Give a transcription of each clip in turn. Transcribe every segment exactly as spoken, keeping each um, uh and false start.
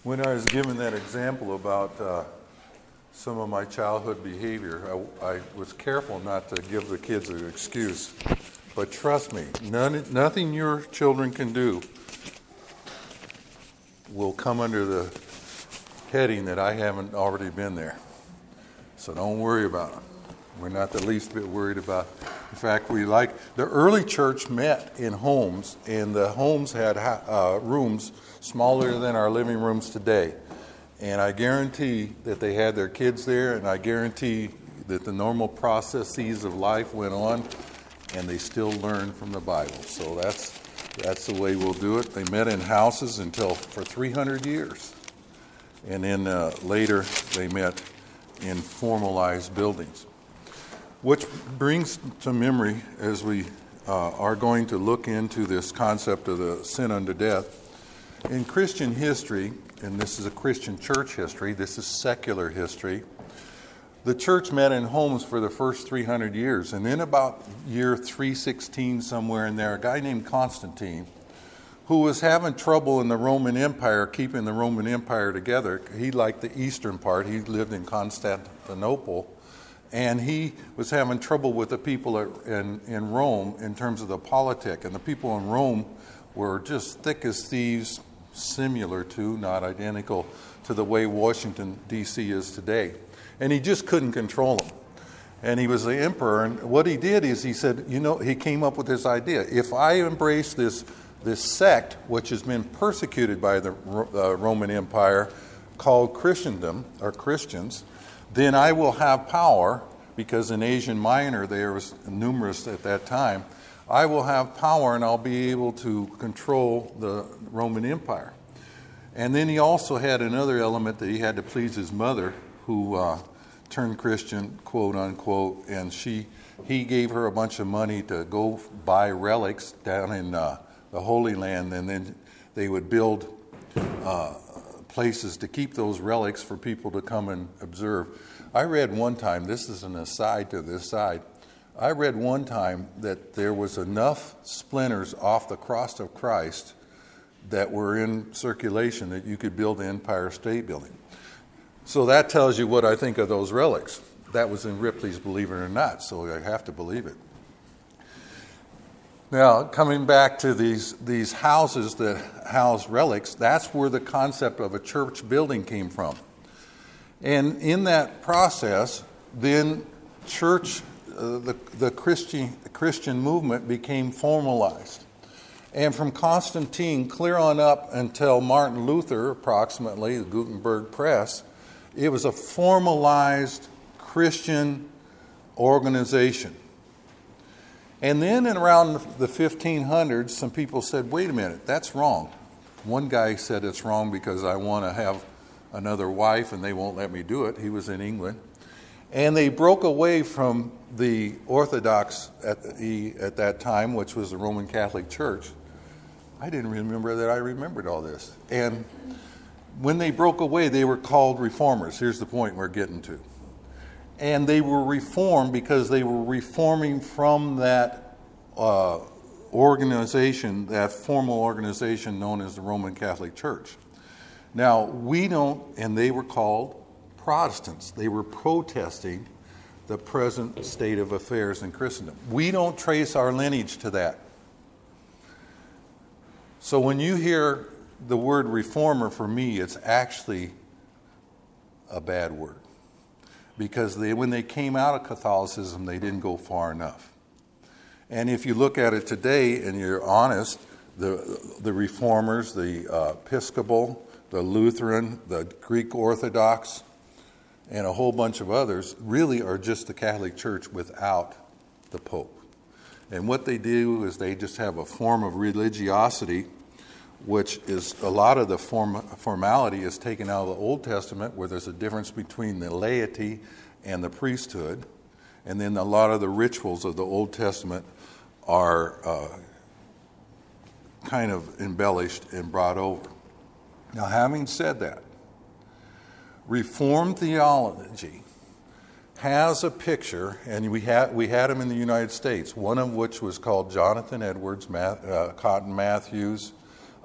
When I was given that example about uh, some of my childhood behavior, I, I was careful not to give the kids an excuse. But trust me, none, nothing your children can do will come under the heading that I haven't already been there. So don't worry about them. We're not the least bit worried about it. In fact, we like the early church met in homes, and the homes had uh, rooms smaller than our living rooms today. And I guarantee that they had their kids there, and I guarantee that the normal processes of life went on, and they still learned from the Bible. So that's that's the way we'll do it. They met in houses until for three hundred years, and then uh, later they met in formalized buildings. Which brings to memory, as we uh, are going to look into this concept of the sin unto death, in Christian history, and this is a Christian church history, this is secular history, the church met in homes for the first three hundred years. And then about year three sixteen, somewhere in there, a guy named Constantine, who was having trouble in the Roman Empire, keeping the Roman Empire together. He liked the eastern part. He lived in Constantinople. And he was having trouble with the people in, in Rome in terms of the politic. And the people in Rome were just thick as thieves, similar to, not identical to the way Washington, D C is today. And he just couldn't control them. And he was the emperor. And what he did is he said, you know, he came up with this idea. If I embrace this, this sect, which has been persecuted by the uh, Roman Empire, called Christendom, or Christians, then I will have power, because in Asia Minor there was numerous at that time. I will have power and I'll be able to control the Roman Empire. And then he also had another element that he had to please his mother, who uh, turned Christian, quote unquote, and she he gave her a bunch of money to go buy relics down in uh, the Holy Land, and then they would build uh, places to keep those relics for people to come and observe. I read one time, this is an aside to this side, I read one time that there was enough splinters off the cross of Christ that were in circulation that you could build the Empire State Building. So that tells you what I think of those relics. That was in Ripley's Believe It or Not, so I have to believe it. Now, coming back to these, these houses that house relics, that's where the concept of a church building came from. And in that process, then church, uh, the, the Christian, Christian movement became formalized. And from Constantine clear on up until Martin Luther, approximately, the Gutenberg Press, it was a formalized Christian organization. And then in around the fifteen hundreds, some people said, wait a minute, that's wrong. One guy said it's wrong because I want to have another wife and they won't let me do it. He was in England. And they broke away from the Orthodox at, the, at that time, which was the Roman Catholic Church. I didn't remember that I remembered all this. And when they broke away, they were called reformers. Here's the point we're getting to. And they were reformed because they were reforming from that uh, organization, that formal organization known as the Roman Catholic Church. Now, we don't, and they were called Protestants. They were protesting the present state of affairs in Christendom. We don't trace our lineage to that. So when you hear the word reformer, for me, it's actually a bad word. Because they, when they came out of Catholicism, they didn't go far enough. And if you look at it today and you're honest, the the reformers, the uh, Episcopal, the Lutheran, the Greek Orthodox, and a whole bunch of others really are just the Catholic Church without the Pope. And what they do is they just have a form of religiosity, which is a lot of the form, formality is taken out of the Old Testament, where there's a difference between the laity and the priesthood. And then a lot of the rituals of the Old Testament are uh, kind of embellished and brought over. Now, having said that, Reformed theology has a picture, and we had we had them in the United States, one of which was called Jonathan Edwards, Math, uh, Cotton Matthews,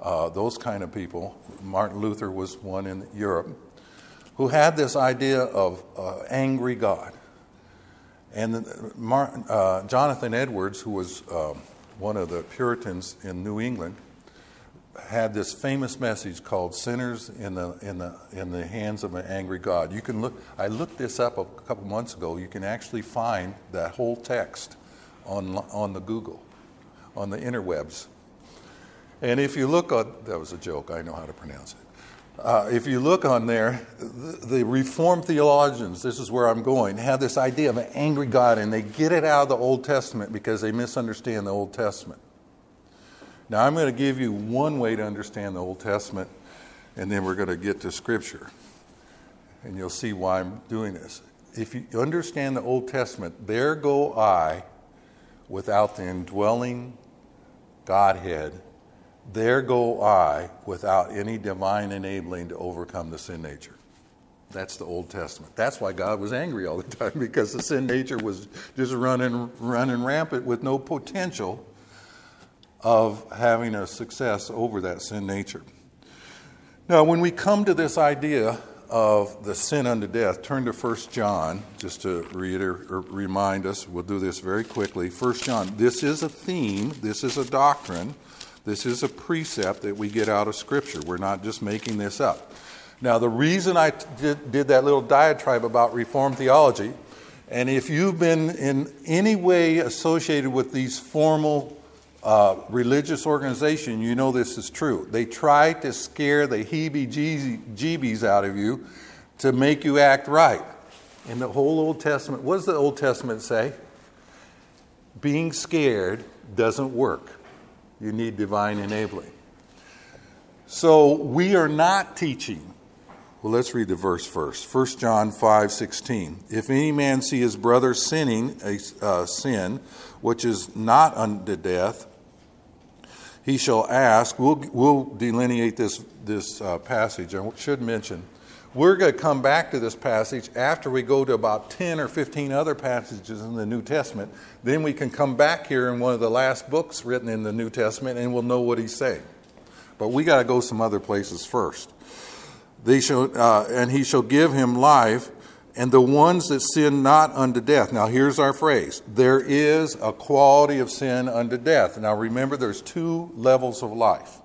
uh, those kind of people. Martin Luther was one in Europe, who had this idea of uh, angry God. And Martin, uh, Jonathan Edwards, who was uh, one of the Puritans in New England, had this famous message called "Sinners in the in the in the Hands of an Angry God." You can look. I looked this up a couple months ago. You can actually find that whole text on on the Google, on the interwebs. And if you look on, that was a joke. I know how to pronounce it. Uh, if you look on there, the, the Reformed theologians, this is where I'm going, have this idea of an angry God, and they get it out of the Old Testament because they misunderstand the Old Testament. Now, I'm going to give you one way to understand the Old Testament, and then we're going to get to Scripture. And you'll see why I'm doing this. If you understand the Old Testament, there go I without the indwelling Godhead. There go I without any divine enabling to overcome the sin nature. That's the Old Testament. That's why God was angry all the time, because the sin nature was just running, running rampant with no potential of having a success over that sin nature. Now, when we come to this idea of the sin unto death, turn to First John, just to reiterate, or remind us. We'll do this very quickly. First John, this is a theme, this is a doctrine, this is a precept that we get out of Scripture. We're not just making this up. Now, the reason I did, did that little diatribe about Reformed theology, and if you've been in any way associated with these formal Uh, religious organization, you know this is true. They try to scare the heebie-jeebies out of you to make you act right. In the whole Old Testament, what does the Old Testament say? Being scared doesn't work. You need divine enabling. So we are not teaching. Well, let's read the verse first. First John five sixteen. If any man see his brother sinning a uh, sin which is not unto death, he shall ask. We'll, we'll delineate this, this uh, passage. I should mention, we're going to come back to this passage after we go to about ten or fifteen other passages in the New Testament. Then we can come back here in one of the last books written in the New Testament, and we'll know what he's saying. But we got to go some other places first. They shall, uh, and he shall give him life, and the ones that sin not unto death. Now here's our phrase. There is a quality of sin unto death. Now remember, there's two levels of life.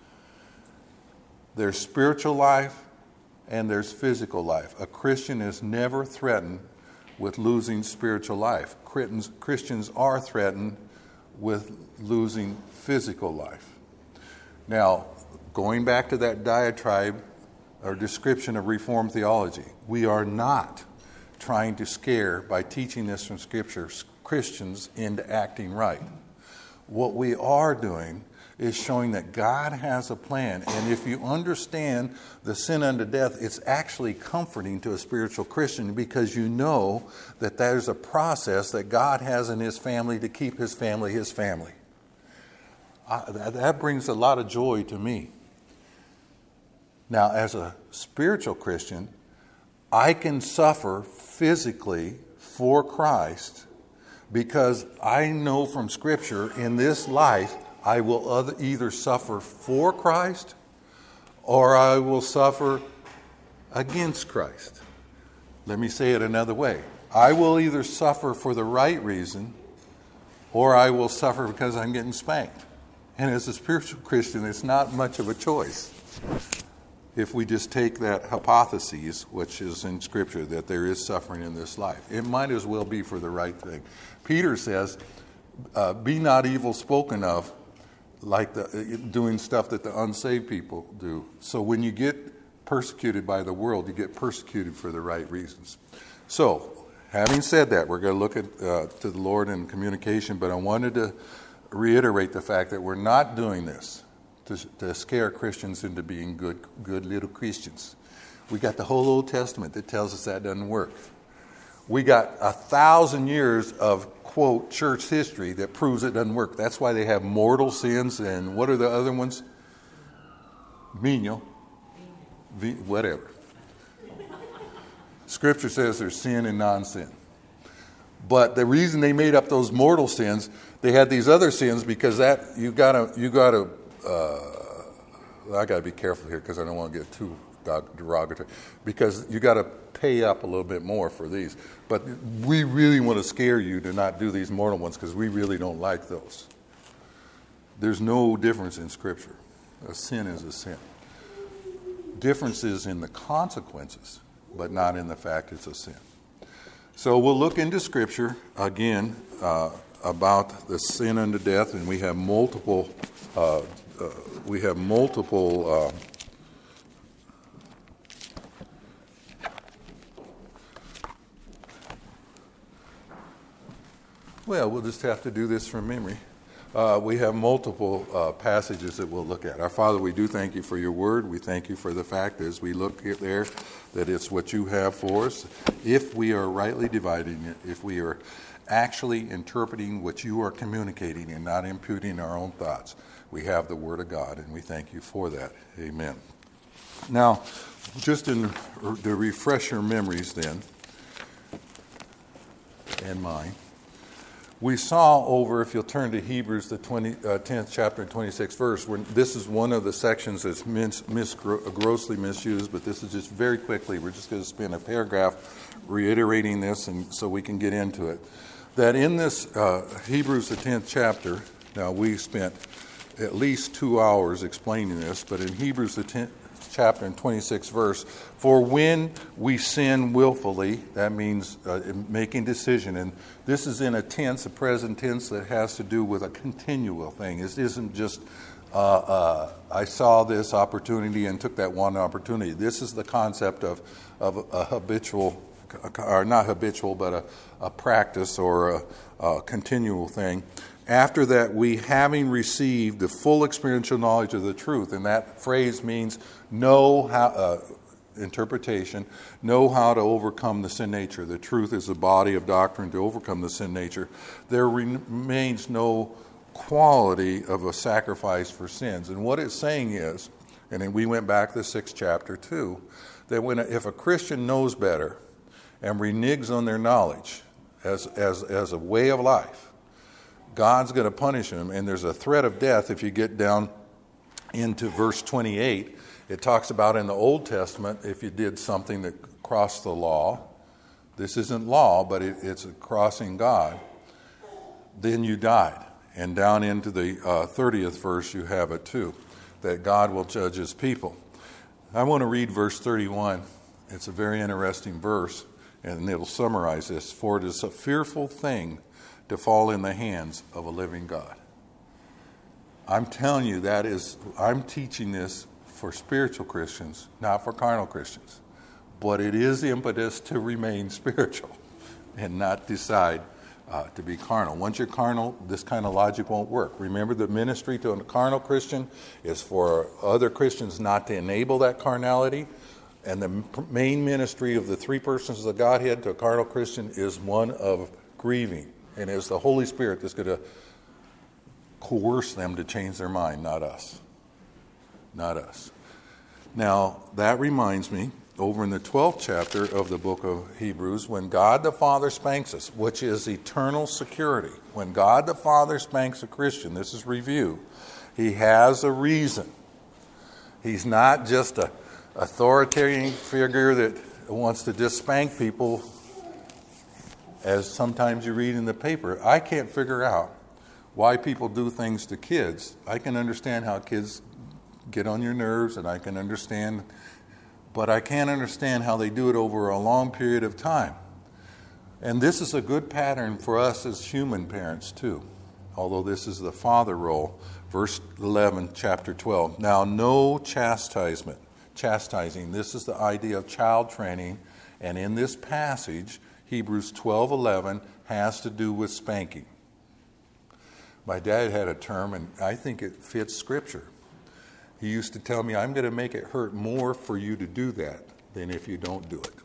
There's spiritual life and there's physical life. A Christian is never threatened with losing spiritual life. Christians, Christians are threatened with losing physical life. Now, going back to that diatribe or description of Reformed theology, we are not trying to scare, by teaching this from Scripture, Christians into acting right. What we are doing is showing that God has a plan, and if you understand the sin unto death, it's actually comforting to a spiritual Christian, because you know that there's a process that God has in His family to keep His family His family. I, that, that brings a lot of joy to me. Now, as a spiritual Christian, I can suffer physically for Christ because I know from Scripture in this life I will other, either suffer for Christ or I will suffer against Christ. Let me say it another way. I will either suffer for the right reason or I will suffer because I'm getting spanked. And as a spiritual Christian, it's not much of a choice. If we just take that hypothesis, which is in Scripture, that there is suffering in this life, it might as well be for the right thing. Peter says, uh, be not evil spoken of, like the, doing stuff that the unsaved people do. So when you get persecuted by the world, you get persecuted for the right reasons. So, having said that, we're going to look at uh, to the Lord in communication, but I wanted to reiterate the fact that we're not doing this To, to scare Christians into being good, good little Christians. We got the whole Old Testament that tells us that doesn't work. We got a thousand years of, quote, church history that proves it doesn't work. That's why they have mortal sins, and what are the other ones? Menial. Whatever. Scripture says there's sin and non-sin. But the reason they made up those mortal sins, they had these other sins because that you gotta you gotta Uh, I got to be careful here because I don't want to get too derogatory, because you got to pay up a little bit more for these. But we really want to scare you to not do these mortal ones because we really don't like those. There's no difference in Scripture. A sin is a sin. Difference is in the consequences, but not in the fact it's a sin. So we'll look into Scripture again uh, about the sin unto death, and we have multiple. Uh, uh, we have multiple. Uh, well, we'll just have to do this from memory. Uh, we have multiple uh, passages that we'll look at. Our Father, we do thank you for your word. We thank you for the fact as we look at there that it's what you have for us. If we are rightly dividing it, if we are actually interpreting what you are communicating and not imputing our own thoughts, we have the word of God, and we thank you for that. Amen. Now, just in, to refresh your memories then, and mine, we saw over, if you'll turn to Hebrews, the twenty, uh, tenth chapter and twenty-sixth verse, where this is one of the sections that's mis, mis, grossly misused, but this is just very quickly. We're just going to spend a paragraph reiterating this and so we can get into it. That in this uh, Hebrews, the tenth chapter, now we spent at least two hours explaining this, but in Hebrews, the tenth chapter and twenty-sixth verse, for when we sin willfully, that means uh, making decision, and this is in a tense, a present tense that has to do with a continual thing. It isn't just uh, uh, I saw this opportunity and took that one opportunity. This is the concept of of a habitual, or not habitual, but a, a practice or a, a continual thing. After that, we having received the full experiential knowledge of the truth, and that phrase means know how, uh, interpretation, know how to overcome the sin nature. The truth is the body of doctrine to overcome the sin nature. There remains no quality of a sacrifice for sins. And what it's saying is, and then we went back to the sixth chapter too, that when if a Christian knows better and reneges on their knowledge as as as a way of life, God's going to punish him, and there's a threat of death. If you get down into verse twenty-eight, it talks about in the Old Testament, if you did something that crossed the law, this isn't law, but it, it's crossing God, then you died. And down into the uh, thirtieth verse, you have it too, that God will judge his people. I want to read verse thirty-one. It's a very interesting verse, and it'll summarize this. For it is a fearful thing to fall in the hands of a living God. I'm telling you, that is, I'm teaching this for spiritual Christians, not for carnal Christians. But it is the impetus to remain spiritual and not decide uh, to be carnal. Once you're carnal, this kind of logic won't work. Remember, the ministry to a carnal Christian is for other Christians not to enable that carnality. And the main ministry of the three persons of the Godhead to a carnal Christian is one of grieving. And it's the Holy Spirit that's going to coerce them to change their mind, not us. Not us. Now, that reminds me, over in the twelfth chapter of the book of Hebrews, when God the Father spanks us, which is eternal security, when God the Father spanks a Christian, this is review, he has a reason. He's not just an authoritarian figure that wants to just spank people, as sometimes you read in the paper. I can't figure out why people do things to kids. I can understand how kids get on your nerves, and I can understand, but I can't understand how they do it over a long period of time. And this is a good pattern for us as human parents too, although this is the father role. Verse eleven, chapter twelve. Now, no chastisement, chastising. This is the idea of child training, and in this passage, Hebrews twelve eleven has to do with spanking. My dad had a term, and I think it fits Scripture. He used to tell me, I'm going to make it hurt more for you to do that than if you don't do it.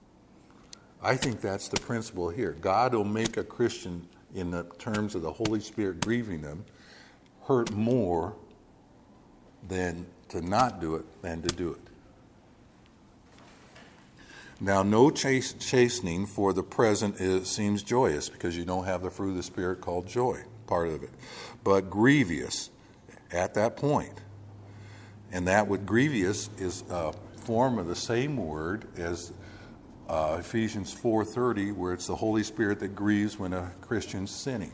I think that's the principle here. God will make a Christian, in the terms of the Holy Spirit grieving them, hurt more than to not do it than to do it. Now, no chas- chastening for the present is, seems joyous, because you don't have the fruit of the Spirit called joy, part of it, but grievous at that point. And that word grievous is a form of the same word as uh, Ephesians four thirty, where it's the Holy Spirit that grieves when a Christian's sinning.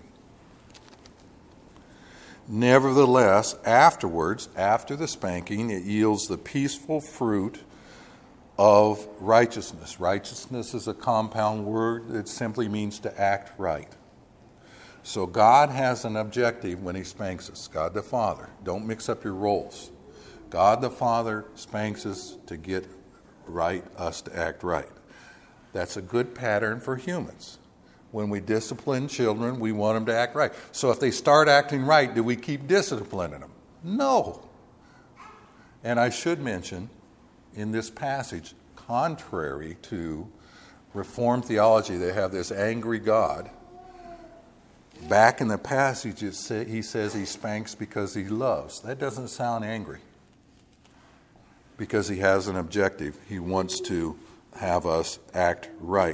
Nevertheless, afterwards, after the spanking, it yields the peaceful fruit of righteousness. Righteousness is a compound word that simply means to act right. So God has an objective when he spanks us. God the Father. Don't mix up your roles. God the Father spanks us to get right, us to act right. That's a good pattern for humans. When we discipline children, we want them to act right. So if they start acting right, do we keep disciplining them? No. And I should mention, in this passage, contrary to Reformed theology, they have this angry God. Back in the passage, it say, he says he spanks because he loves. That doesn't sound angry. Because he has an objective. He wants to have us act right.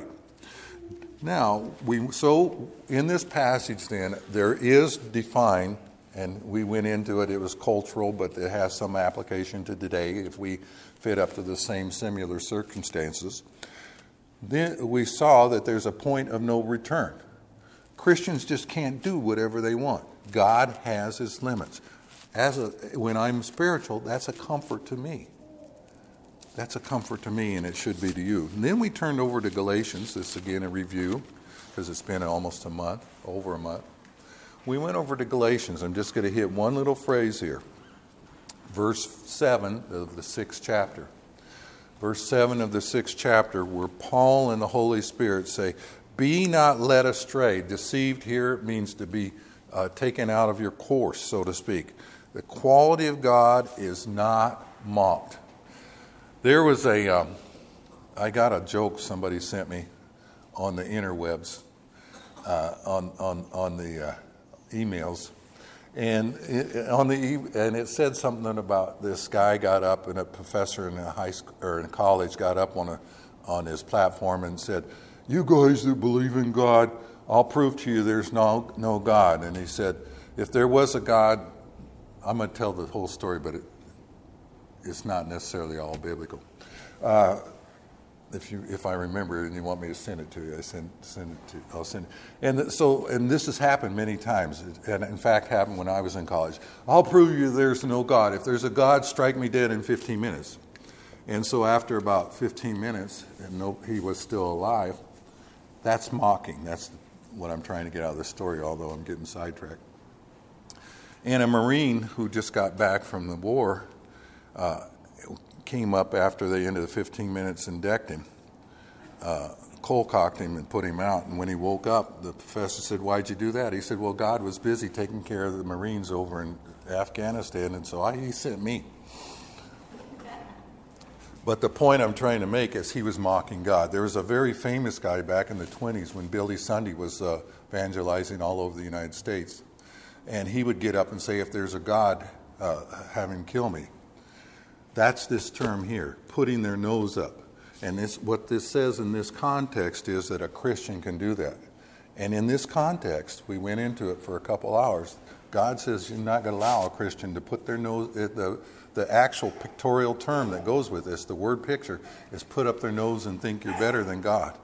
Now, we so in this passage then, there is defined, and we went into it, it was cultural, but it has some application to today if we fit up to the same similar circumstances. Then we saw that there's a point of no return. Christians just can't do whatever they want. God has his limits. As a, when I'm spiritual, that's a comfort to me. That's a comfort to me, and it should be to you. And then we turned over to Galatians. This is again a review, because it's been almost a month, over a month. We went over to Galatians. I'm just going to hit one little phrase here. Verse seven of the sixth chapter. Verse seven of the sixth chapter, where Paul and the Holy Spirit say, "Be not led astray." Deceived here means to be uh, taken out of your course, so to speak. The quality of God is not mocked. There was a, um, I got a joke somebody sent me on the interwebs, uh, on on on the uh, emails, and it, on the e- and it said something about this guy got up, and a professor in a high school or in college got up on a on his platform and said, "You guys that believe in God, I'll prove to you there's no no God." And he said, "If there was a God," I'm going to tell the whole story, but it. It's not necessarily all biblical. Uh, if you, if I remember it and you want me to send it to you, I send send it to. I'll send it. And th- so, and this has happened many times. And in fact, happened when I was in college. I'll prove you there's no God. If there's a God, strike me dead in fifteen minutes. And so, after about fifteen minutes, and no, he was still alive. That's mocking. That's what I'm trying to get out of the story. Although I'm getting sidetracked. And a Marine who just got back from the war. Uh, came up after the end of the fifteen minutes and decked him, uh, cold-cocked him and put him out. And when he woke up, the professor said, "Why'd you do that?" He said, "Well, God was busy taking care of the Marines over in Afghanistan, and so I, he sent me." But the point I'm trying to make is he was mocking God. There was a very famous guy back in the twenties when Billy Sunday was uh, evangelizing all over the United States. And he would get up and say, "If there's a God, uh, have him kill me." That's this term here, putting their nose up. And this, what this says in this context is that a Christian can do that. And in this context, we went into it for a couple hours. God says you're not going to allow a Christian to put their nose, the, the actual pictorial term that goes with this, the word picture, is put up their nose and think you're better than God.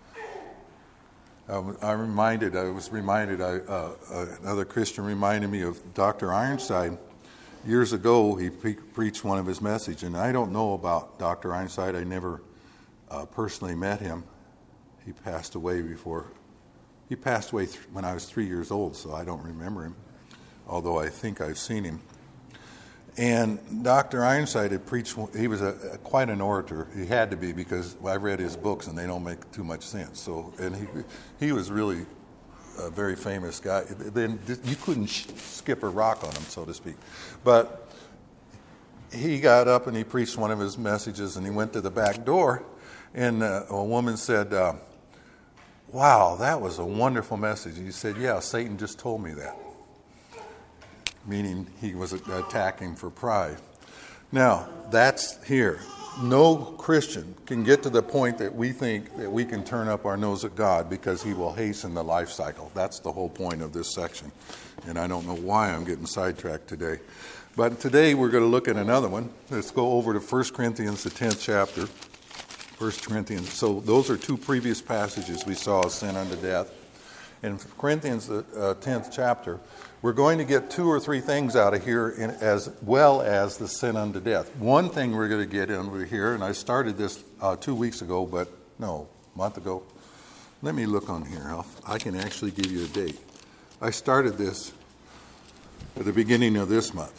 Um, I reminded, I was reminded, I, uh, uh, another Christian reminded me of Doctor Ironside. Years ago, he pre- preached one of his messages, and I don't know about Doctor Ironside. I never uh, personally met him. He passed away before. He passed away th- when I was three years old, so I don't remember him, although I think I've seen him. And Doctor Ironside had preached. He was a, a, quite an orator. He had to be, because I read his books, and they don't make too much sense. So, and he he was really a very famous guy. Then you couldn't sh- skip a rock on him, so to speak. But he got up and he preached one of his messages, and he went to the back door, and uh, a woman said, uh, "Wow, that was a wonderful message." And he said, "Yeah, Satan just told me that," meaning he was attacking for pride. Now, that's here. No Christian can get to the point that we think that we can turn up our nose at God, because he will hasten the life cycle. That's the whole point of this section. And I don't know why I'm getting sidetracked today. But today we're going to look at another one. Let's go over to First Corinthians, the tenth chapter. First Corinthians. So those are two previous passages we saw, sin unto death. In Corinthians, the uh, tenth chapter, we're going to get two or three things out of here in, as well as the sin unto death. One thing we're going to get over here, and I started this uh, two weeks ago, but no, a month ago. Let me look on here. I'll, I can actually give you a date. I started this at the beginning of this month.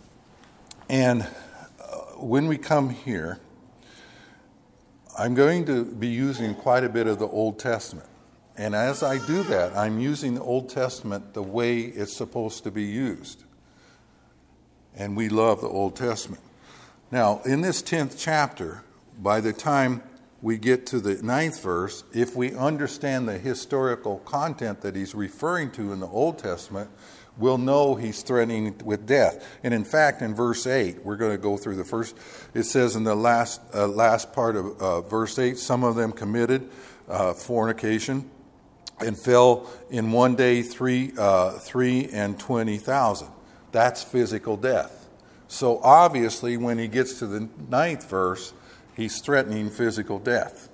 And uh, when we come here, I'm going to be using quite a bit of the Old Testament. And as I do that, I'm using the Old Testament the way it's supposed to be used. And we love the Old Testament. Now, in this tenth chapter, by the time we get to the ninth verse, if we understand the historical content that he's referring to in the Old Testament, we'll know he's threatening with death. And in fact, in verse eight, we're going to go through the first, it says in the last uh, last part of uh, verse eight, some of them committed uh, fornication and fell in one day three, uh, three and twenty thousand. That's physical death. So obviously, when he gets to the ninth verse, he's threatening physical death.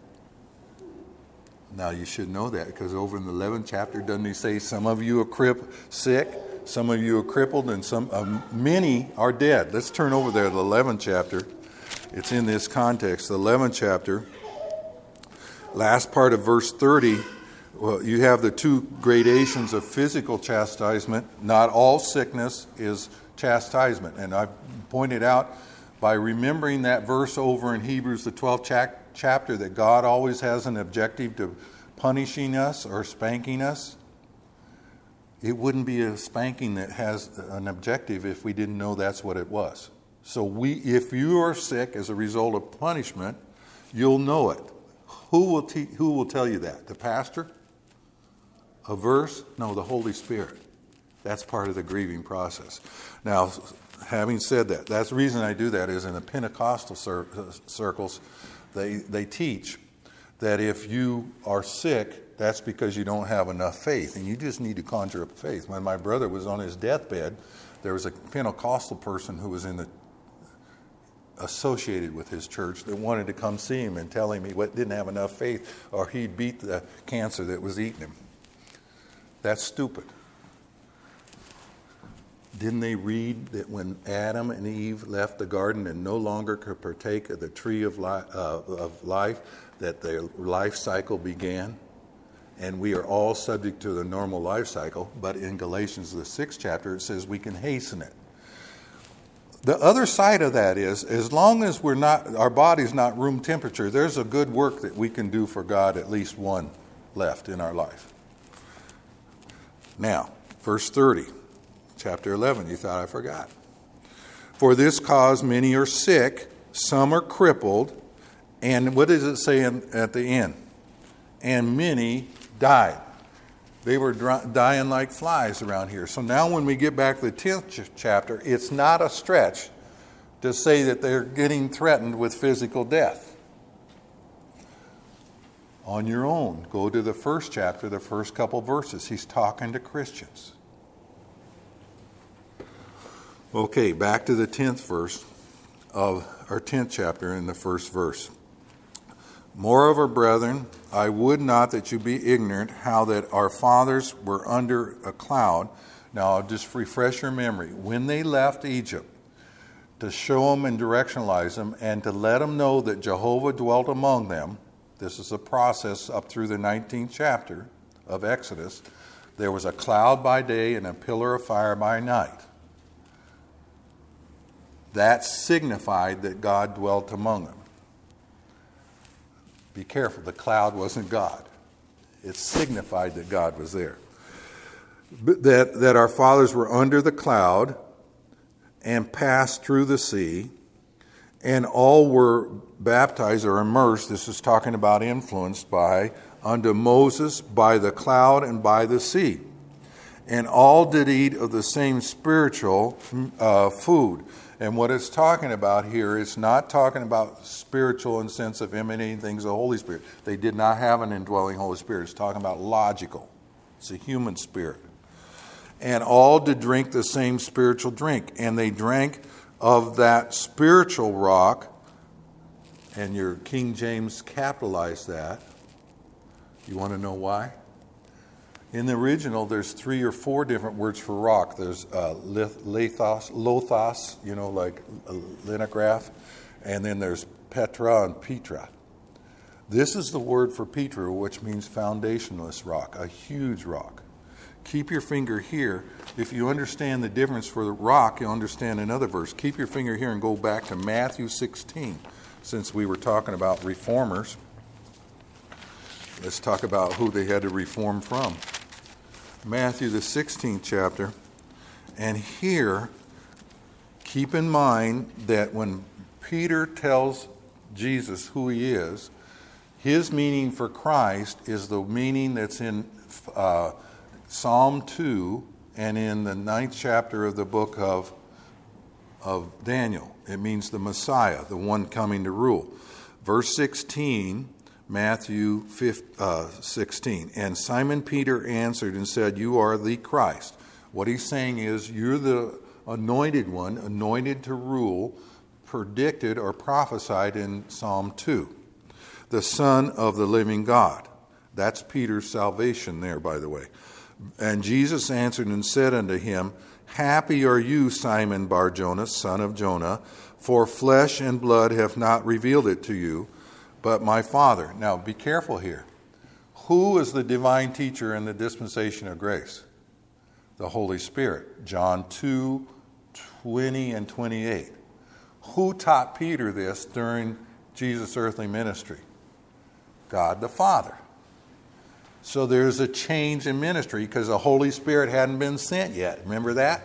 Now, you should know that, because over in the eleventh chapter, doesn't he say some of you are crip, sick, some of you are crippled, and some uh, many are dead? Let's turn over there to the eleventh chapter. It's in this context. The eleventh chapter, last part of verse thirty, well, you have the two gradations of physical chastisement. Not all sickness is chastisement. And I've pointed out, by remembering that verse over in Hebrews, the twelfth cha- chapter, that God always has an objective to punishing us or spanking us. It wouldn't be a spanking that has an objective if we didn't know that's what it was. So we, if you are sick as a result of punishment, you'll know it. Who will te- who will tell you that? The pastor? A verse? No, the Holy Spirit. That's part of the grieving process. Now, having said that, that's the reason I do that is in the Pentecostal cir- circles, they, they teach that if you are sick, that's because you don't have enough faith, and you just need to conjure up faith. When my brother was on his deathbed, there was a Pentecostal person who was in the associated with his church that wanted to come see him and tell him he didn't have enough faith or he'd beat the cancer that was eating him. That's stupid. Didn't they read that when Adam and Eve left the garden and no longer could partake of the tree of, li- uh, of life, that their life cycle began? And we are all subject to the normal life cycle, but in Galatians, the sixth chapter, it says we can hasten it. The other side of that is, as long as we're not, our body's not room temperature, there's a good work that we can do for God, at least one left in our life. Now, verse thirty. Chapter eleven, you thought I forgot. For this cause many are sick, some are crippled, and what does it say in, at the end? And many died. They were dry, dying like flies around here. So now when we get back to the tenth ch- chapter, it's not a stretch to say that they're getting threatened with physical death. On your own, go to the first chapter, the first couple verses. He's talking to Christians. Okay, back to the tenth verse of our tenth chapter in the first verse. Moreover, brethren, I would not that you be ignorant how that our fathers were under a cloud. Now, I'll just refresh your memory. When they left Egypt, to show them and directionalize them and to let them know that Jehovah dwelt among them, this is a process up through the nineteenth chapter of Exodus. There was a cloud by day and a pillar of fire by night. That signified that God dwelt among them. Be careful, the cloud wasn't God. It signified that God was there. But that, that our fathers were under the cloud and passed through the sea, and all were baptized or immersed, this is talking about influenced by, unto Moses by the cloud and by the sea. And all did eat of the same spiritual uh, food. And what it's talking about here is not talking about spiritual in the sense of emanating things of the Holy Spirit. They did not have an indwelling Holy Spirit. It's talking about logical. It's a human spirit. and all did drink the same spiritual drink. And they drank of that spiritual rock, and your King James capitalized that. You want to know why? In the original, there's three or four different words for rock. There's uh, lithos, lothos, you know, like a linograph, and then there's petra and petra. This is the word for petra, which means foundationless rock, a huge rock. Keep your finger here. If you understand the difference for the rock, you'll understand another verse. Keep your finger here and go back to Matthew sixteen, since we were talking about reformers. Let's talk about who they had to reform from. Matthew, the sixteenth chapter. And here, keep in mind that when Peter tells Jesus who he is, his meaning for Christ is the meaning that's in uh, Psalm two and in the ninth chapter of the book of, of Daniel. It means the Messiah, the one coming to rule. Verse sixteen, Matthew sixteen. And Simon Peter answered and said, "You are the Christ." What he's saying is, you're the anointed one, anointed to rule, predicted or prophesied in Psalm two. The Son of the living God. That's Peter's salvation there, by the way. And Jesus answered and said unto him, "Happy are you, Simon Bar-Jonah, son of Jonah, for flesh and blood have not revealed it to you, but my Father." Now, be careful here. Who is the divine teacher in the dispensation of grace? The Holy Spirit. John two, twenty and twenty-eight. Who taught Peter this during Jesus' earthly ministry? God the Father. So there's a change in ministry because the Holy Spirit hadn't been sent yet. Remember that?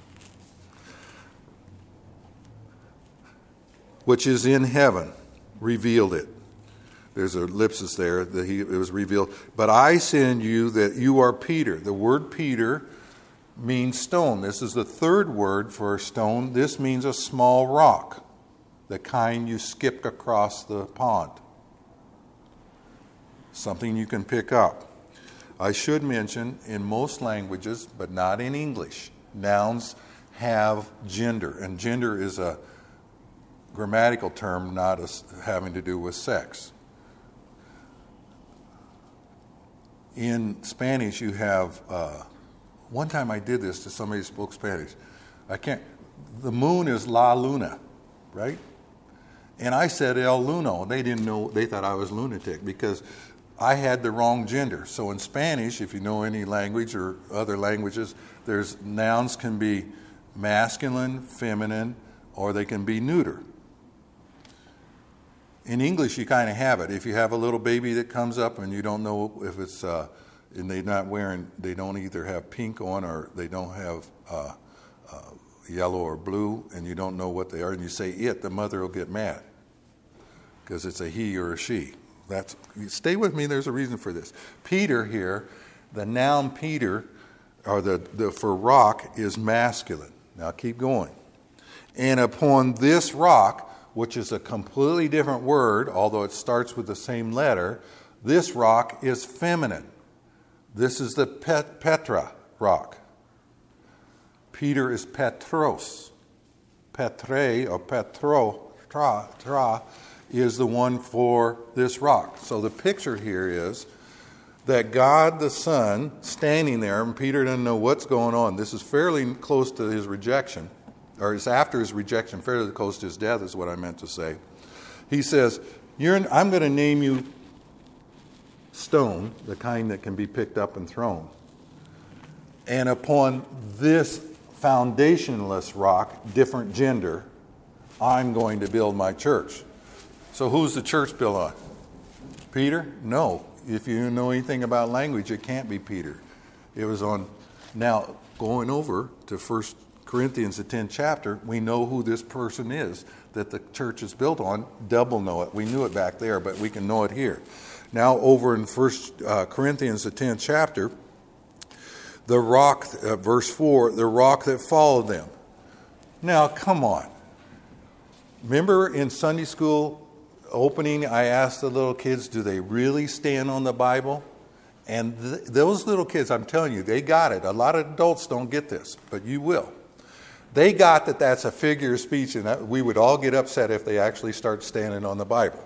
Which is in heaven, revealed it. There's an ellipsis there that he, it was revealed. But I send you that you are Peter. The word Peter means stone. This is the third word for stone. This means a small rock, the kind you skip across the pond. Something you can pick up. I should mention, in most languages, but not in English, nouns have gender. And gender is a grammatical term, not a, having to do with sex. In Spanish, you have, uh, one time I did this to somebody who spoke Spanish. I can't, the moon is La Luna, right? And I said El Luno. They didn't know, they thought I was lunatic because I had the wrong gender. So in Spanish, if you know any language or other languages, there's nouns can be masculine, feminine, or they can be neuter. In English, you kind of have it. If you have a little baby that comes up and you don't know if it's, uh, and they're not wearing, they don't either have pink on or they don't have uh, uh, yellow or blue, and you don't know what they are, and you say it, the mother will get mad because it's a he or a she. That's, stay with me, there's a reason for this. Peter here, the noun Peter, or the, the for rock, is masculine. Now keep going. And upon this rock, which is a completely different word, although it starts with the same letter, this rock is feminine. This is the Pet, Petra rock. Peter is Petros. Petre or Petro, tra, tra, is the one for this rock. So the picture here is that God the Son standing there, and Peter doesn't know what's going on. This is fairly close to his rejection, or it's after his rejection, fairly close to his death is what I meant to say. He says, You're, I'm going to name you stone, the kind that can be picked up and thrown. And upon this foundationless rock, different gender, I'm going to build my church. So who's the church built on? Peter? No. If you know anything about language, it can't be Peter. It was on, now going over to First Corinthians, the tenth chapter, we know who this person is that the church is built on. Double know it. We knew it back there, but we can know it here. Now over in First uh, Corinthians, the tenth chapter, the rock, uh, verse four, the rock that followed them. Now, come on. Remember in Sunday school opening, I asked the little kids, do they really stand on the Bible? And th- those little kids, I'm telling you, they got it. A lot of adults don't get this, but you will. They got that that's a figure of speech, and that we would all get upset if they actually start standing on the Bible.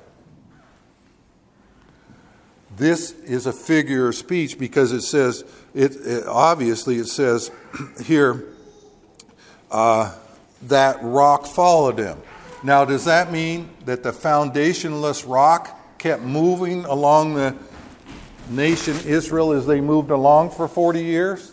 This is a figure of speech because it says, it, it obviously it says here, uh, that rock followed them. Now, does that mean that the foundationless rock kept moving along the nation Israel as they moved along for forty years?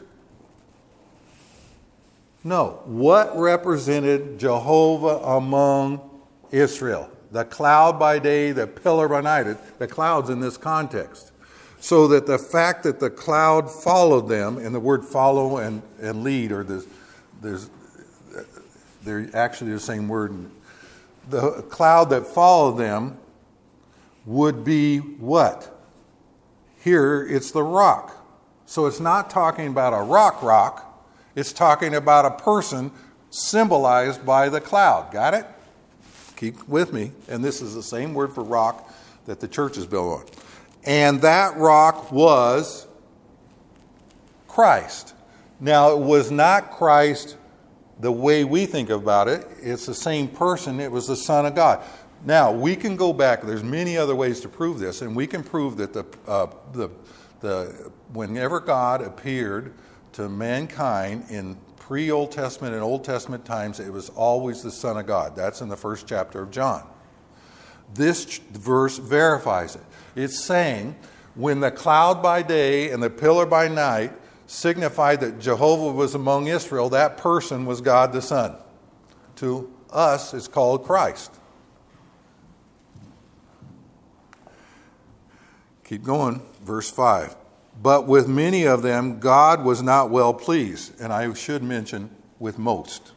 No. What represented Jehovah among Israel? The cloud by day, the pillar by night. The cloud's in this context. So that the fact that the cloud followed them, and the word follow and, and lead, or there's, there's, they're actually the same word. The cloud that followed them would be what? Here, it's the rock. So it's not talking about a rock rock. It's talking about a person symbolized by the cloud. Got it? Keep with me. And this is the same word for rock that the church is built on. And that rock was Christ. Now, it was not Christ the way we think about it. It's the same person. It was the Son of God. Now, we can go back. There's many other ways to prove this, and we can prove that the uh, the the whenever God appeared to mankind in pre-Old Testament and Old Testament times, it was always the Son of God. That's in the first chapter of John. This ch- verse verifies it. It's saying, when the cloud by day and the pillar by night signified that Jehovah was among Israel, that person was God the Son. To us, it's called Christ. Keep going, verse five. But with many of them, God was not well pleased. And I should mention, with most.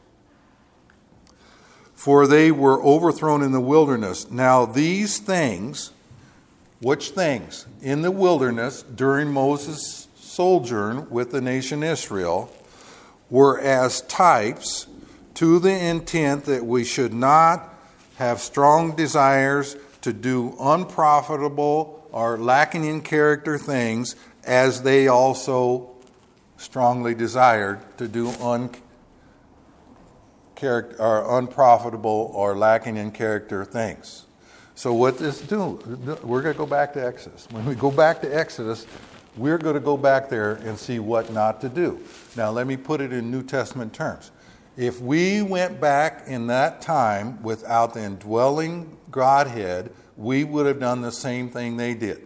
For they were overthrown in the wilderness. Now these things, which things? In the wilderness, during Moses' sojourn with the nation Israel, were as types to the intent that we should not have strong desires to do unprofitable or lacking in character things, as they also strongly desired to do un- character, or unprofitable or lacking in character things. So what this do? We're going to go back to Exodus. When we go back to Exodus, we're going to go back there and see what not to do. Now, let me put it in New Testament terms. If we went back in that time without the indwelling Godhead, we would have done the same thing they did.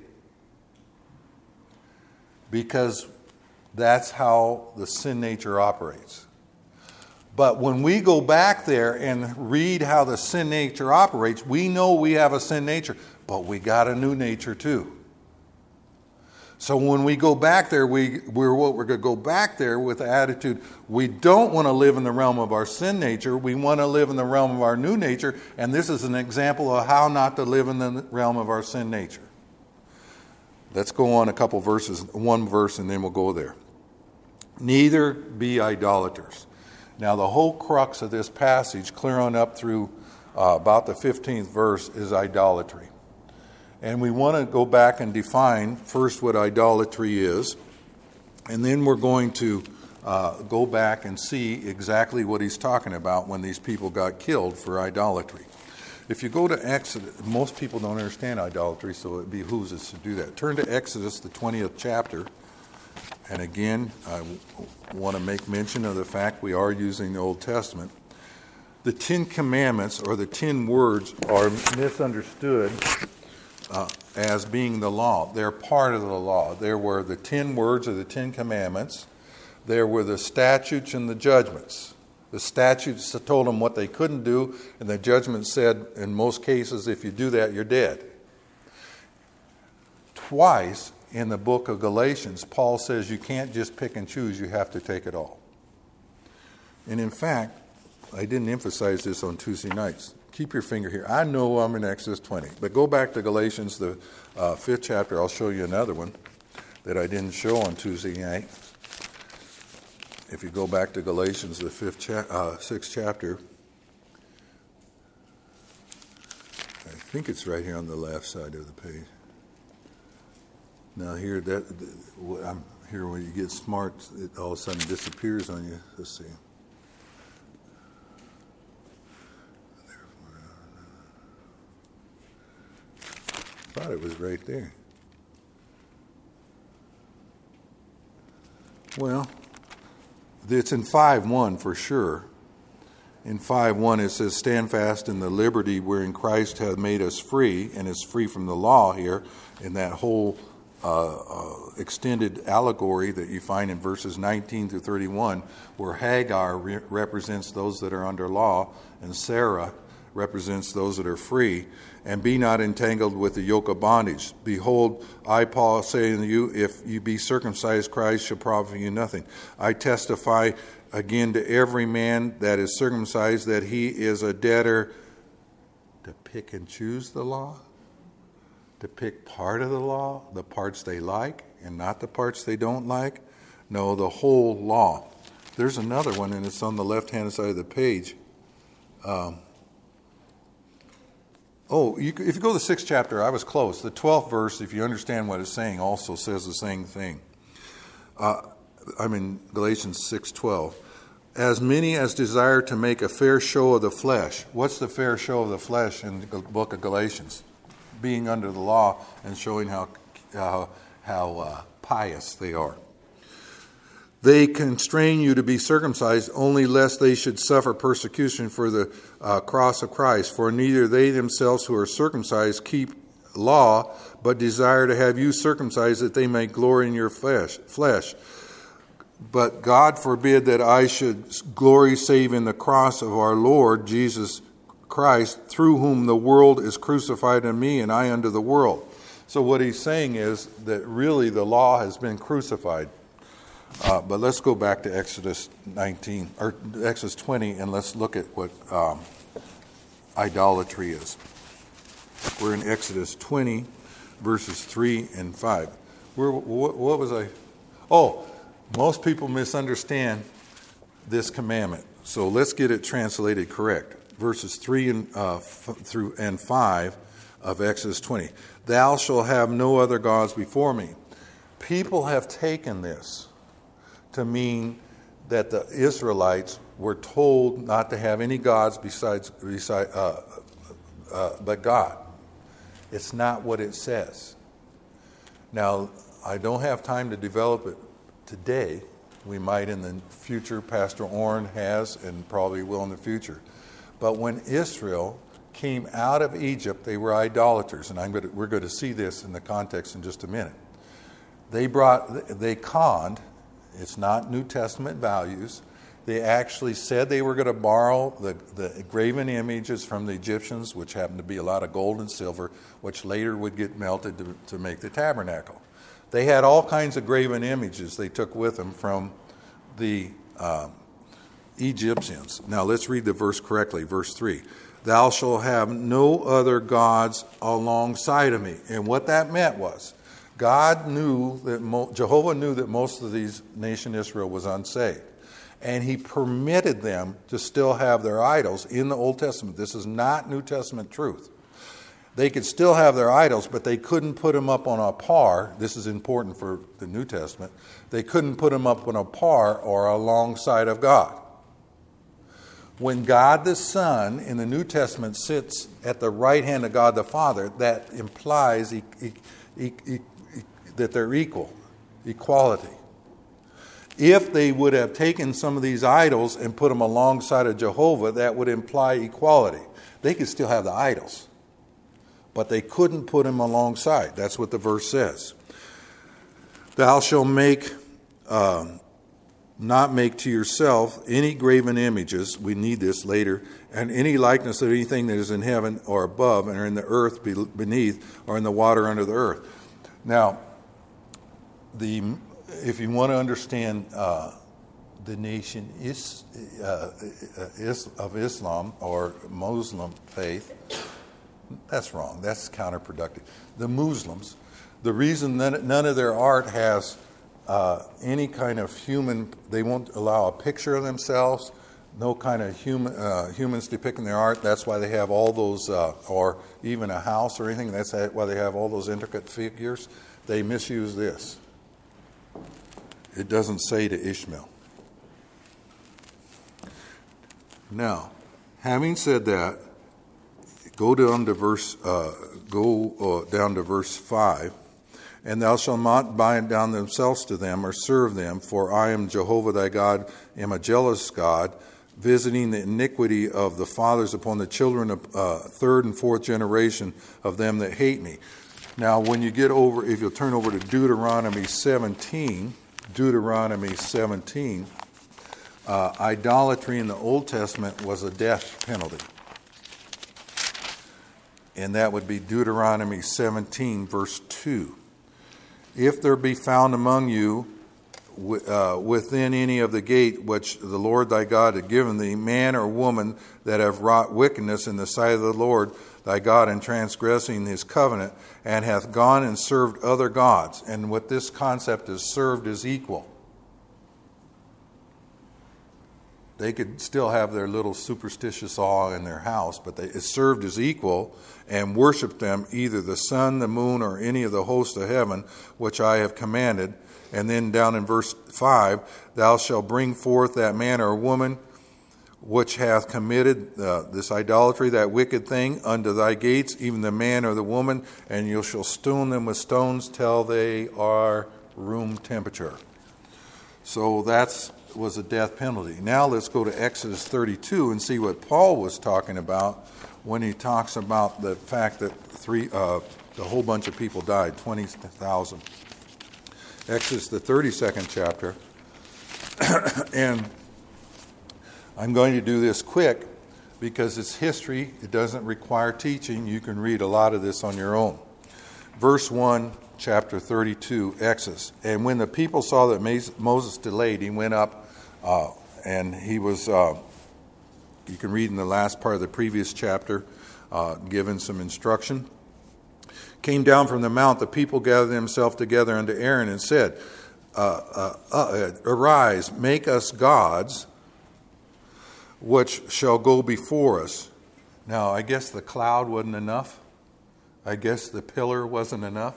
Because that's how the sin nature operates. But when we go back there and read how the sin nature operates, we know we have a sin nature, but we got a new nature too. So when we go back there, we, we're what we're going to go back there with the attitude, we don't want to live in the realm of our sin nature. We want to live in the realm of our new nature. And this is an example of how not to live in the realm of our sin nature. Let's go on a couple verses, one verse, and then we'll go there. Neither be idolaters. Now, the whole crux of this passage, clear on up through uh, about the fifteenth verse, is idolatry. And we want to go back and define first what idolatry is, and then we're going to uh, go back and see exactly what he's talking about when these people got killed for idolatry. If you go to Exodus, most people don't understand idolatry, so it behooves us to do that. Turn to Exodus, the twentieth chapter. And again, I w- want to make mention of the fact we are using the Old Testament. The Ten Commandments, or the Ten Words, are misunderstood uh, as being the law. They're part of the law. There were the Ten Words, or the Ten Commandments. There were the statutes and the judgments. The statutes told them what they couldn't do, and the judgment said, in most cases, if you do that, you're dead. Twice in the book of Galatians, Paul says you can't just pick and choose, you have to take it all. And in fact, I didn't emphasize this on Tuesday nights. Keep your finger here. I know I'm in Exodus twenty, but go back to Galatians, the uh, fifth chapter. I'll show you another one that I didn't show on Tuesday night. If you go back to Galatians, the fifth, cha- uh, sixth chapter, I think it's right here on the left side of the page. Now here, that I'm here when you get smart, it all of a sudden disappears on you. Let's see. I thought it was right there. Well, it's in five one for sure. In five one it says, stand fast in the liberty wherein Christ hath made us free, and is free from the law here, in that whole uh, uh, extended allegory that you find in verses nineteen through thirty-one, where Hagar re- represents those that are under law, and Sarah represents those that are free. And be not entangled with the yoke of bondage. Behold, I, Paul, say unto you, if you be circumcised, Christ shall profit you nothing. I testify again to every man that is circumcised that he is a debtor to pick and choose the law, to pick part of the law, the parts they like, and not the parts they don't like. No, the whole law. There's another one, and it's on the left-hand side of the page. Um, Oh, you, if you go to the sixth chapter, I was close. The twelfth verse, if you understand what it's saying, also says the same thing. Uh, I'm in Galatians six twelve. As many as desire to make a fair show of the flesh. What's the fair show of the flesh in the book of Galatians? Being under the law and showing how uh, how uh, pious they are. They constrain you to be circumcised only lest they should suffer persecution for the uh, cross of Christ. For neither they themselves who are circumcised keep law, but desire to have you circumcised that they may glory in your flesh. flesh. But God forbid that I should glory save in the cross of our Lord Jesus Christ, through whom the world is crucified in me and I unto the world. So what he's saying is that really the law has been crucified. Uh, but let's go back to Exodus nineteen or Exodus twenty, and let's look at what um, idolatry is. We're in Exodus twenty, verses three and five. Where, what, what was I? Oh, most people misunderstand this commandment. So let's get it translated correct. Verses three and uh, f- through and five of Exodus twenty. Thou shalt have no other gods before me. People have taken this to mean that the Israelites were told not to have any gods besides, besides uh, uh, but God. It's not what it says. Now, I don't have time to develop it today. We might in the future. Pastor Orrin has and probably will in the future. But when Israel came out of Egypt, they were idolaters, and I'm going to, we're going to see this in the context in just a minute. They brought, they conned. It's not New Testament values. They actually said they were going to borrow the, the graven images from the Egyptians, which happened to be a lot of gold and silver, which later would get melted to, to make the tabernacle. They had all kinds of graven images they took with them from the um, Egyptians. Now let's read the verse correctly. Verse three. Thou shalt have no other gods alongside of me. And what that meant was, God knew that Mo- Jehovah knew that most of these nation Israel was unsaved, and He permitted them to still have their idols in the Old Testament. This is not New Testament truth. They could still have their idols, but they couldn't put them up on a par. This is important for the New Testament. They couldn't put them up on a par or alongside of God. When God the Son in the New Testament sits at the right hand of God the Father, that implies he, he, he, he, that they're equal, equality. If they would have taken some of these idols and put them alongside of Jehovah, that would imply equality. They could still have the idols, but they couldn't put them alongside. That's what the verse says. Thou shalt make, um, not make to yourself any graven images, we need this later, and any likeness of anything that is in heaven or above, and are in the earth beneath, or in the water under the earth. Now, the if you want to understand uh, the nation is, uh, is of Islam or Muslim faith, that's wrong. That's counterproductive. The Muslims, the reason that none of their art has uh, any kind of human, they won't allow a picture of themselves, no kind of human uh, humans depicting their art. That's why they have all those, uh, or even a house or anything. That's why they have all those intricate figures. they misuse this. It doesn't say to Ishmael. Now, having said that, go down to verse uh, go uh, down to verse five. And thou shalt not bind down themselves to them or serve them, for I am Jehovah thy God, am a jealous God, visiting the iniquity of the fathers upon the children of uh, third and fourth generation of them that hate me. Now, when you get over, if you'll turn over to Deuteronomy seventeen, Deuteronomy seventeen, uh, idolatry in the Old Testament was a death penalty. And that would be Deuteronomy seventeen, verse two. If there be found among you uh, within any of the gate which the Lord thy God hath given thee, man or woman that have wrought wickedness in the sight of the Lord thy God in transgressing his covenant, and hath gone and served other gods. And what this concept is, served as equal. They could still have their little superstitious awe in their house, but they, it served as equal, and worshipped them, either the sun, the moon, or any of the hosts of heaven, which I have commanded. And then down in verse five, thou shalt bring forth that man or woman which hath committed uh, this idolatry, that wicked thing, unto thy gates, even the man or the woman, and you shall stone them with stones till they are room temperature. So that's was a death penalty. Now let's go to Exodus thirty-two and see what Paul was talking about when he talks about the fact that three, uh, the whole bunch of people died, twenty thousand. Exodus, the thirty-second chapter. And I'm going to do this quick because it's history. It doesn't require teaching. You can read a lot of this on your own. Verse one, chapter thirty-two, Exodus. And when the people saw that Moses delayed, he went up uh, and he was, uh, you can read in the last part of the previous chapter, uh, given some instruction. Came down from the mount, the people gathered themselves together unto Aaron and said, uh, uh, uh, arise, make us gods, which shall go before us. Now, I guess the cloud wasn't enough. I guess the pillar wasn't enough.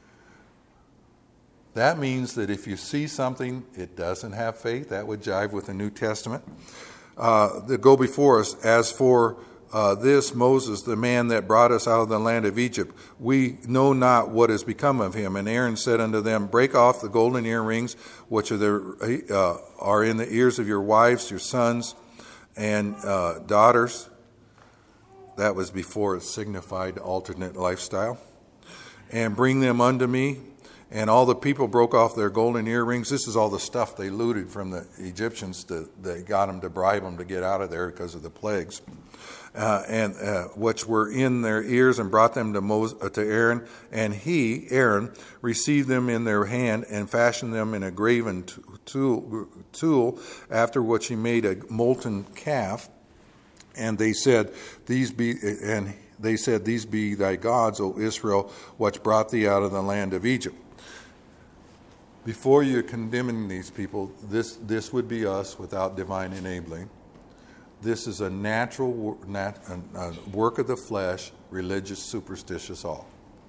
That means that if you see something, it doesn't have faith. That would jive with the New Testament. Uh, that go before us. As for uh, this Moses, the man that brought us out of the land of Egypt, we know not what has become of him. And Aaron said unto them, break off the golden earrings which are, the, uh, are in the ears of your wives, your sons, and uh, daughters. That was before it signified alternate lifestyle. And bring them unto me. And all the people broke off their golden earrings. This is all the stuff they looted from the Egyptians. To, they got them to bribe them to get out of there because of the plagues. Uh, and uh, which were in their ears, and brought them to Moses, uh, to Aaron. And he, Aaron, received them in their hand and fashioned them in a graven tool, tool after which he made a molten calf. And they said, "These be," and they said, "These be thy gods, O Israel, which brought thee out of the land of Egypt." Before you're condemning these people, this this would be us without divine enabling. This is a natural nat, a work of the flesh, religious, superstitious awe.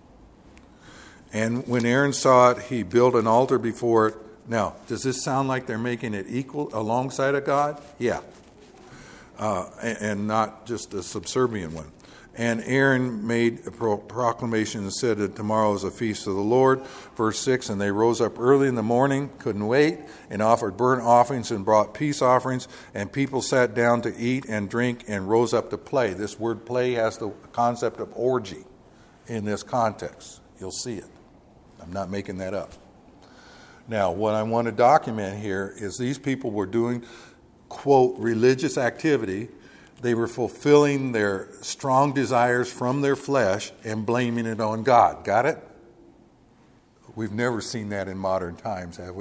And when Aaron saw it, he built an altar before it. Now, does this sound like they're making it equal alongside of God? Yeah. Uh, and, and not just a subservient one. And Aaron made a pro- proclamation and said that tomorrow is a feast of the Lord. Verse six, and they rose up early in the morning, couldn't wait, and offered burnt offerings and brought peace offerings. And people sat down to eat and drink and rose up to play. This word play has the concept of orgy in this context. You'll see it. I'm not making that up. Now, what I want to document here is these people were doing, quote, religious activity. They were fulfilling their strong desires from their flesh and blaming it on God. Got it? We've never seen that in modern times, have we?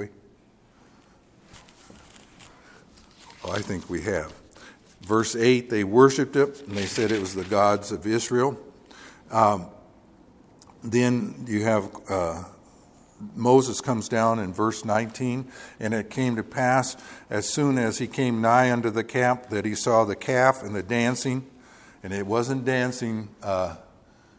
Well, I think we have. Verse eight, they worshipped it, and they said it was the gods of Israel. Um, then you have uh, Moses comes down in verse nineteen, and it came to pass as soon as he came nigh unto the camp that he saw the calf and the dancing, and it wasn't dancing uh,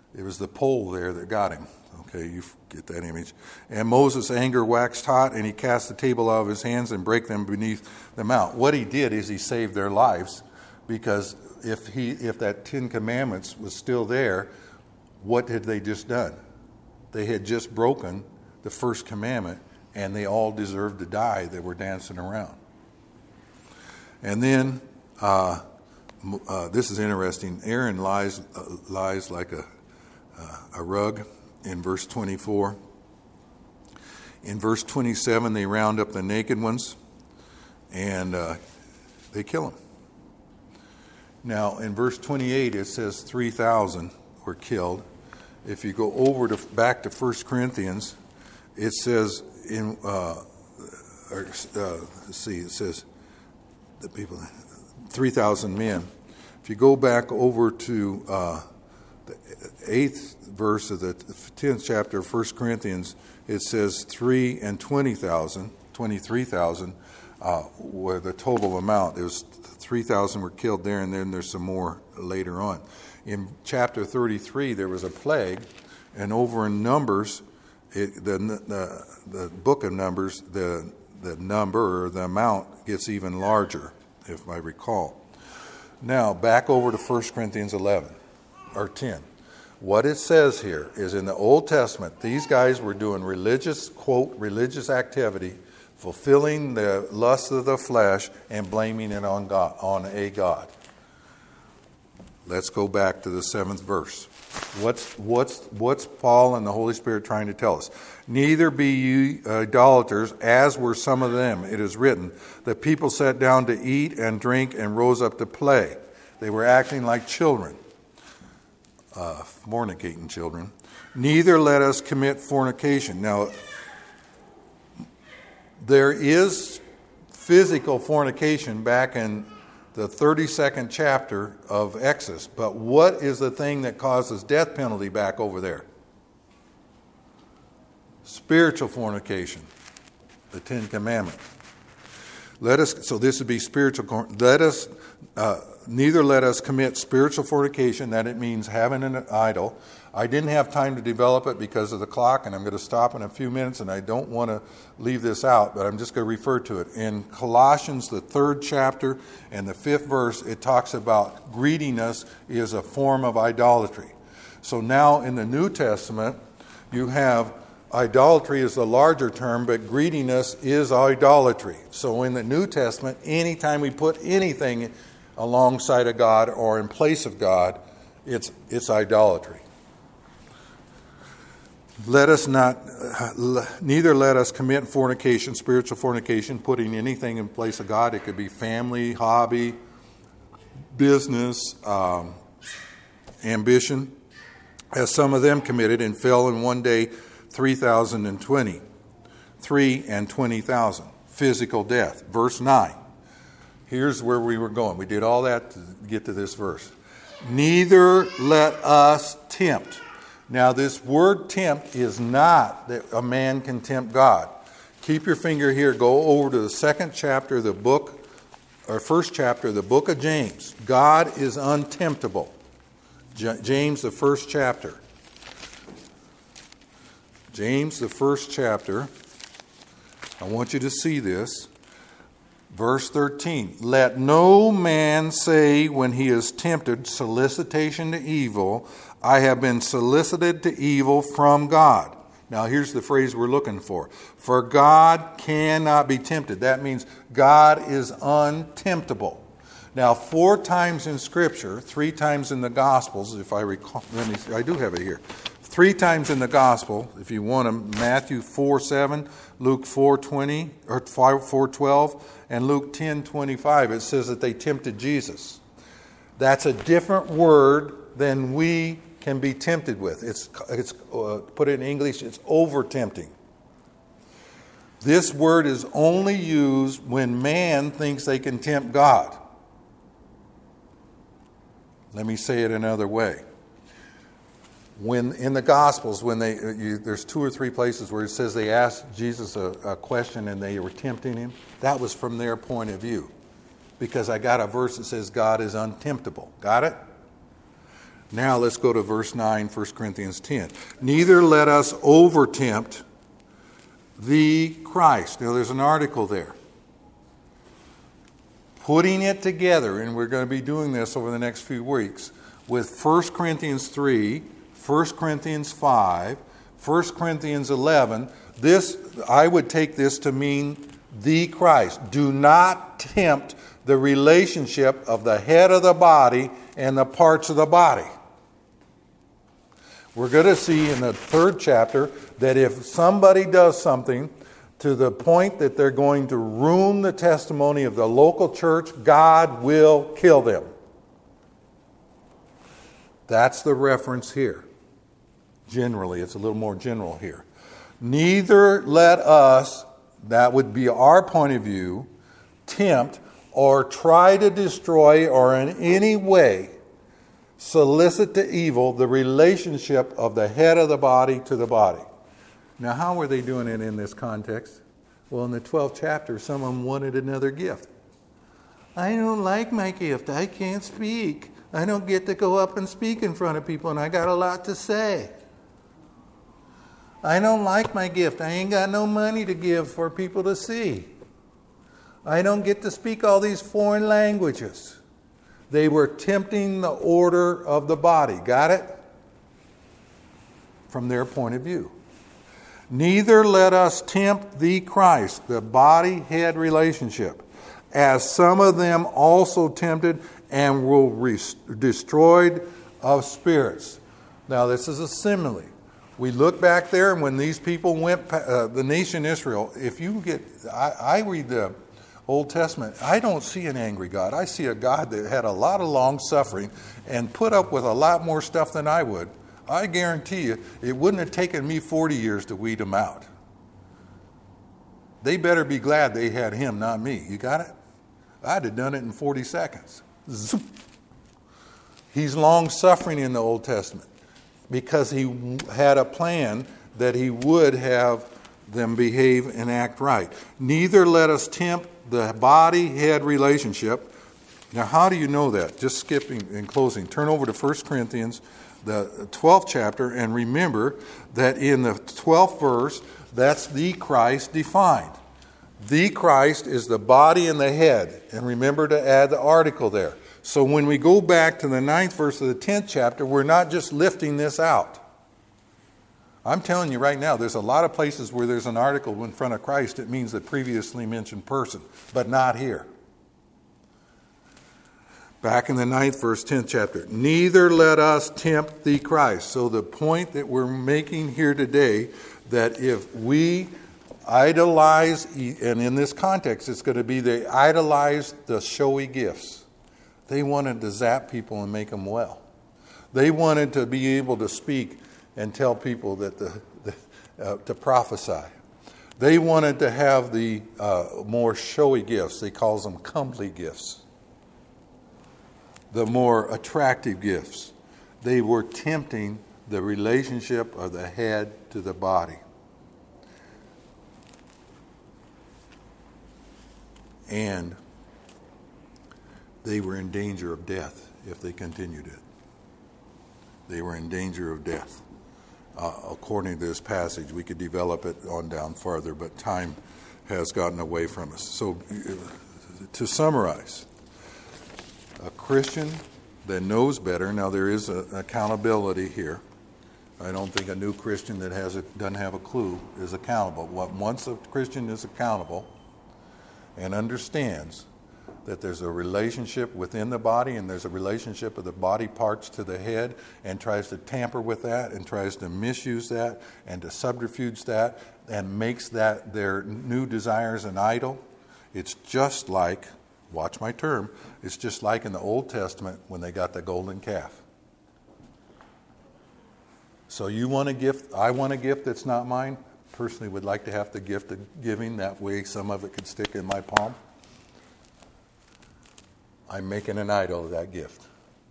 It was the pole there that got him. Okay, you get that image. And Moses' anger waxed hot, and he cast the table out of his hands and brake them beneath the mount. What he did is he saved their lives, because if he if that Ten Commandments was still there, what had they just done? They had just broken the first commandment, and they all deserved to die that were dancing around. And then, uh, uh, this is interesting. Aaron lies uh, lies like a uh, a rug in verse twenty-four. In verse twenty-seven, they round up the naked ones, and uh, they kill them. Now, in verse twenty-eight, it says three thousand were killed. If you go over to back to First Corinthians, it says in uh, or, uh, let's see, it says the people three thousand men. If you go back over to uh, the eighth verse of the tenth chapter of First Corinthians, it says three and twenty thousand, twenty-three thousand uh, were the total amount. It was three thousand were killed there, and then there's some more later on. In chapter thirty-three, there was a plague, and over in Numbers, it, the, the the book of Numbers, the the number or the amount gets even larger, if I recall. Now, back over to First Corinthians eleven, or ten. What it says here is in the Old Testament, these guys were doing religious, quote, religious activity, fulfilling the lust of the flesh and blaming it on God, on a God. Let's go back to the seventh verse. What's what's what's Paul and the Holy Spirit trying to tell us? Neither be ye idolaters, as were some of them. It is written, the people sat down to eat and drink and rose up to play. They were acting like children, uh, fornicating children. Neither let us commit fornication. Now, there is physical fornication back in the thirty-second chapter of Exodus. But what is the thing that causes death penalty back over there? Spiritual fornication, the Ten Commandments. Let us, so this would be spiritual, let us, uh, neither let us commit spiritual fornication, that it means having an idol. I didn't have time to develop it because of the clock, and I'm going to stop in a few minutes, and I don't want to leave this out, but I'm just going to refer to it. In Colossians, the third chapter and the fifth verse, it talks about greeting us is a form of idolatry. So now in the New Testament, you have idolatry is the larger term, but greeting us is idolatry. So in the New Testament, anytime we put anything alongside of God or in place of God, it's it's idolatry. Let us not, uh, neither let us commit fornication, spiritual fornication, putting anything in place of God. It could be family, hobby, business, um, ambition, as some of them committed and fell in one day three thousand twenty. Three and twenty thousand. Physical death. Verse nine. Here's where we were going. We did all that to get to this verse. Neither let us tempt. Now, this word tempt is not that a man can tempt God. Keep your finger here. Go over to the second chapter of the book, or first chapter of the book of James. God is untemptable. J- James, the first chapter. James, the first chapter. I want you to see this. Verse thirteen. Let no man say when he is tempted, solicitation to evil, I have been solicited to evil from God. Now here's the phrase we're looking for. For God cannot be tempted. That means God is untemptable. Now four times in Scripture, three times in the Gospels, if I recall, let me see, I do have it here. Three times in the Gospel, if you want them, Matthew four seven, Luke four twenty, or four twelve, and Luke ten twenty-five, it says that they tempted Jesus. That's a different word than we can be tempted with. It's, it's uh, put it in English, it's over-tempting. This word is only used when man thinks they can tempt God. Let me say it another way. When in the Gospels, when they you, there's two or three places where it says they asked Jesus a, a question and they were tempting him, that was from their point of view. Because I got a verse that says God is untemptable. Got it? Now let's go to verse nine, First Corinthians ten. Neither let us overtempt the Christ. Now there's an article there. Putting it together, and we're going to be doing this over the next few weeks, with First Corinthians three, First Corinthians five, First Corinthians eleven. This, I would take this to mean the Christ. Do not tempt the relationship of the head of the body and the parts of the body. We're going to see in the third chapter that if somebody does something to the point that they're going to ruin the testimony of the local church, God will kill them. That's the reference here. Generally, it's a little more general here. Neither let us, that would be our point of view, tempt or try to destroy or in any way solicit to evil the relationship of the head of the body to the body. Now, how were they doing it in this context? Well, in the twelfth chapter, some of them wanted another gift. I don't like my gift. I can't speak. I don't get to go up and speak in front of people, and I got a lot to say. I don't like my gift. I ain't got no money to give for people to see. I don't get to speak all these foreign languages. They were tempting the order of the body. Got it? From their point of view. Neither let us tempt the Christ, the body-head relationship, as some of them also tempted and were rest- destroyed of spirits. Now, this is a simile. We look back there, and when these people went, uh, the nation Israel, if you get, I, I read the Old Testament, I don't see an angry God. I see a God that had a lot of long suffering and put up with a lot more stuff than I would. I guarantee you, it wouldn't have taken me forty years to weed them out. They better be glad they had him, not me. You got it? I'd have done it in forty seconds. Zoop. He's long suffering in the Old Testament because he had a plan that he would have them behave and act right. Neither let us tempt the body-head relationship. Now, how do you know that? Just skipping in closing. Turn over to First Corinthians, the twelfth chapter, and remember that in the twelfth verse, that's the Christ defined. The Christ is the body and the head. And remember to add the article there. So when we go back to the ninth verse of the tenth chapter, we're not just lifting this out. I'm telling you right now, there's a lot of places where there's an article in front of Christ. It means the previously mentioned person, but not here. Back in the ninth verse, tenth chapter. Neither let us tempt the Christ. So the point that we're making here today, that if we idolize, and in this context it's going to be they idolize the showy gifts. They wanted to zap people and make them well. They wanted to be able to speak and tell people that the, the uh, to prophesy. They wanted to have the uh, more showy gifts. They calls them comely gifts. The more attractive gifts. They were tempting the relationship of the head to the body. And they were in danger of death if they continued it. They were in danger of death. Uh, according to this passage, we could develop it on down farther, but time has gotten away from us. So, uh, to summarize, a Christian that knows better, now there is an accountability here. I don't think a new Christian that has a, doesn't have a clue is accountable. Once a Christian is accountable and understands that there's a relationship within the body and there's a relationship of the body parts to the head, and tries to tamper with that and tries to misuse that and to subterfuge that and makes that their new desires an idol, it's just like, watch my term, it's just like in the Old Testament when they got the golden calf. So you want a gift, I want a gift that's not mine. Personally would like to have the gift of giving, that way some of it could stick in my palm. I'm making an idol of that gift.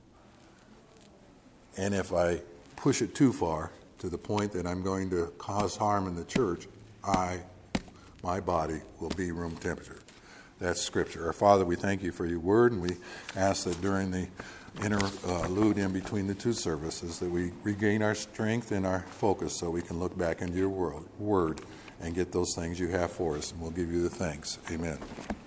And if I push it too far to the point that I'm going to cause harm in the church, I, my body, will be room temperature. That's Scripture. Our Father, we thank you for your word, and we ask that during the interlude in between the two services, that we regain our strength and our focus so we can look back into your world, word and get those things you have for us, and we'll give you the thanks. Amen.